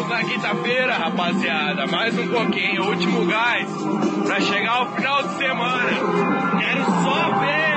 Estamos na quinta-feira, rapaziada. Mais um pouquinho, último gás pra chegar ao final de semana. Quero só ver